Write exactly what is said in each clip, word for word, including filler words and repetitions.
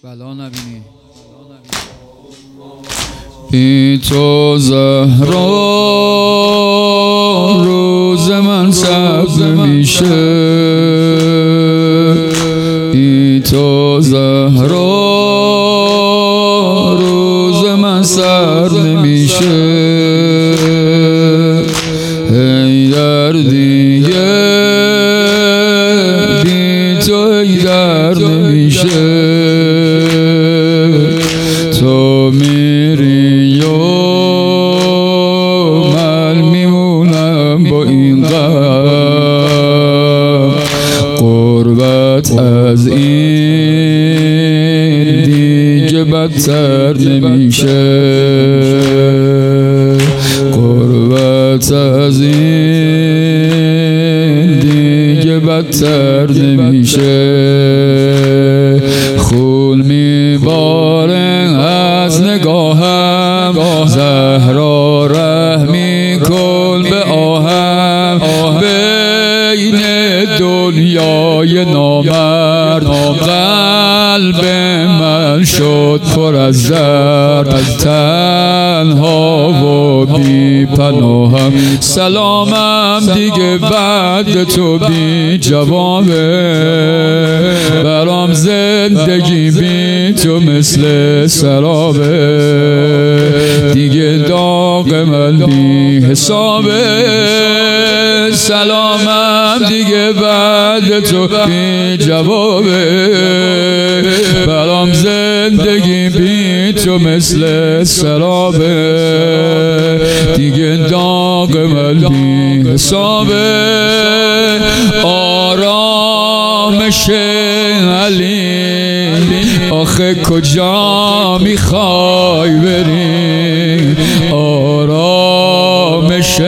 بلا نبینی بی تو زهرا روز من سبز میشه، بی تو زهرا روز من سرد نمیشه. ای در دیگه بی تو ای در نمیشه. تو میری و من میمونم با این غم، غربت از این دیگه بدتر نمیشه. غربت از این دیگه بدتر نمیشه. خون میباره از نگاهم، زهرا رحمی کن به آهم. بین دنیای نامرد قلب من شد پر از درد، تنها و بی پناهم. سلامم دیگه بعد تو بی جوابه، برام زندگی بی تو مثل سرابه. دیگه داغ من بی حسابه، سلامم دیگه بعد تو بی جوابه. برام زندگی بی تو مثل سرابه، دیگه داغ من بی حسابه. آرامش علی آخه کجا میخوای بری؟ آرامش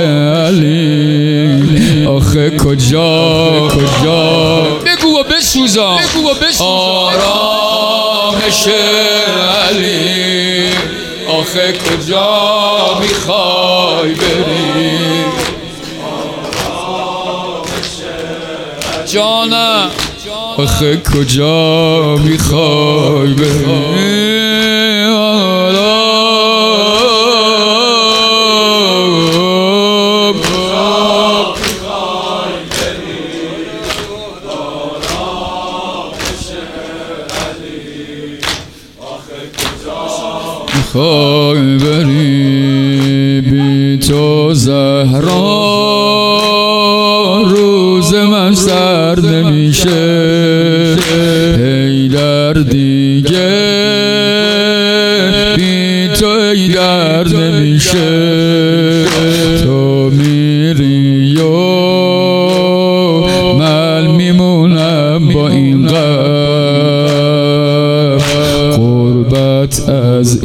علی آخه کجا کجا بگو و بسوزا، بگو و بسوزا. آرامش علی آخه کجا میخوای بری؟ جانم آخه کجا میخوای بری؟ میخوای بری بی تو زهرا روز من سرد نمیشه. ای در دیگه بی تو ای در نمیشه. تو میری و من میمونم با این غم، غربت از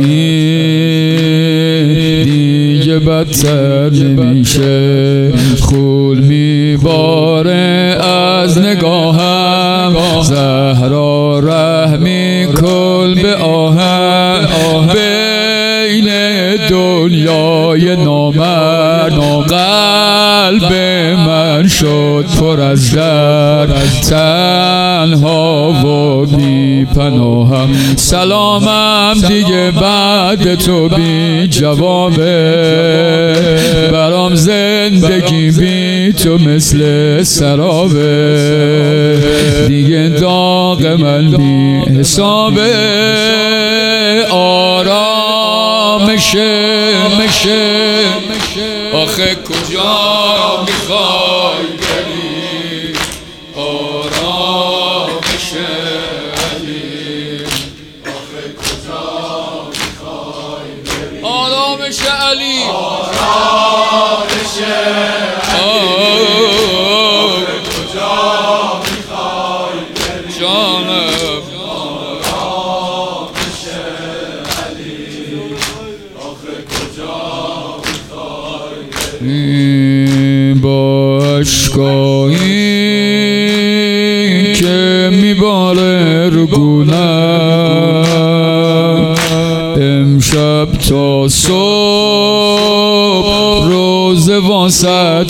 این دیگه بدتر نمیشه. خون میباره از نگاهم، زهرا رحمی کن به آهم. بین دنیای نامرد قلب من شد پر از درد، تنها و بی پناهم. سلامم دیگه بعد تو بی جوابه، برام زندگی بی تو مثل سرابه. دیگه داغ من بی حسابه. آرامش مشه آخه کجا میخوای بری؟ آرامش علی آخه کجا میخوای بری؟ آرامش علی آرامش علی آخه کجا میخوای بری؟ جانم آرامش علی آخه کجا میخوای بری؟ با اشکایی که میباره رو گونم، امشب تا صبح روز واسط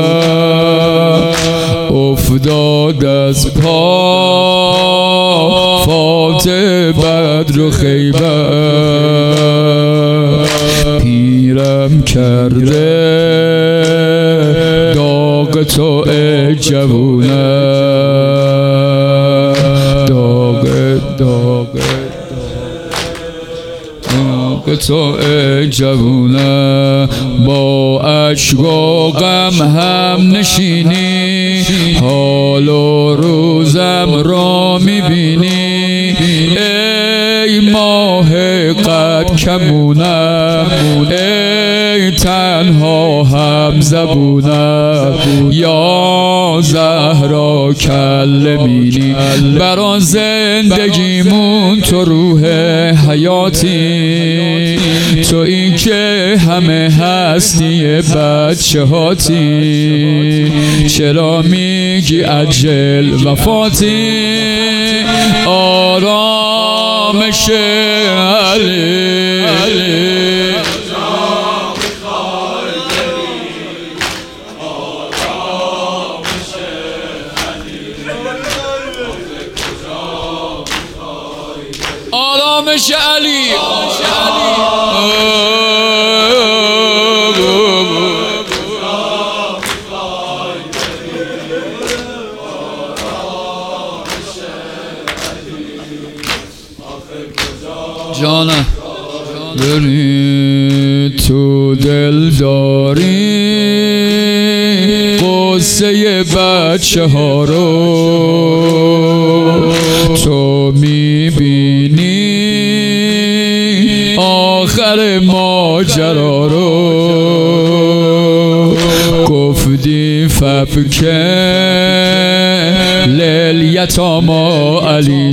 میخونم. افتاد از پا وفات بدر و خیبر پیرم کرده داغ تو ای جوونه داغ داغ داغ تو ای جوونه با اشک و غم هم نشینی حال و روزم را میبینی ای ماه قد کمونم ای تنها هم زبونم یا زهرا کلمینی برا زندگیمون تو روح حیاتی تو این که همه هستی بچه هاتی چرا میگی عجل وفاتی آرامش علی آرامش علی جانم بری تو دل داری قصه بچه ها رو تو میبینی آخر ماجرا رو گفتی فبکه لیلیتاما علی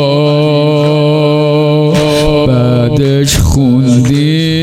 جا بعدش خوندی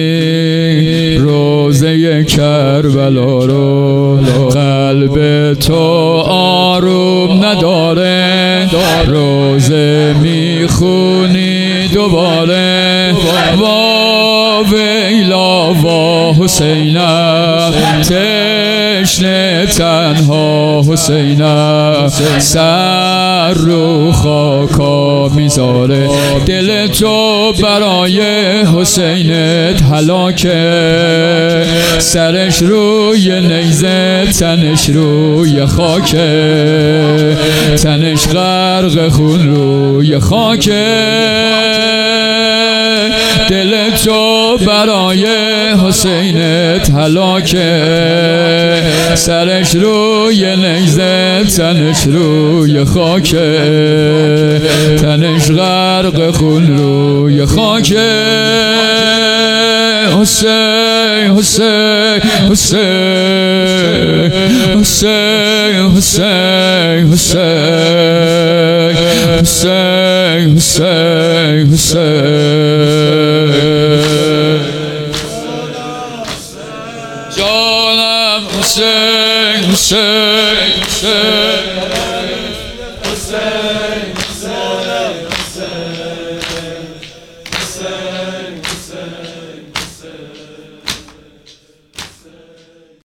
روزه کربلا رو قلب تو آروم نداره روزه میخونی دوباره وا ویلا وا حسینم تشنه تنها حسینم سر رو خاکا میذاره دل تو برای حسینت هلاکه سرش روی نیزه تنش روی خاکه تنش غرق خون روی خاکه دل تو برای حسینت هلاکه سرش روی نیزه تنش روی خاکه تنش غرق خون روی خاکه حسین حسین حسین حسین حسین حسین حسین حسین حسین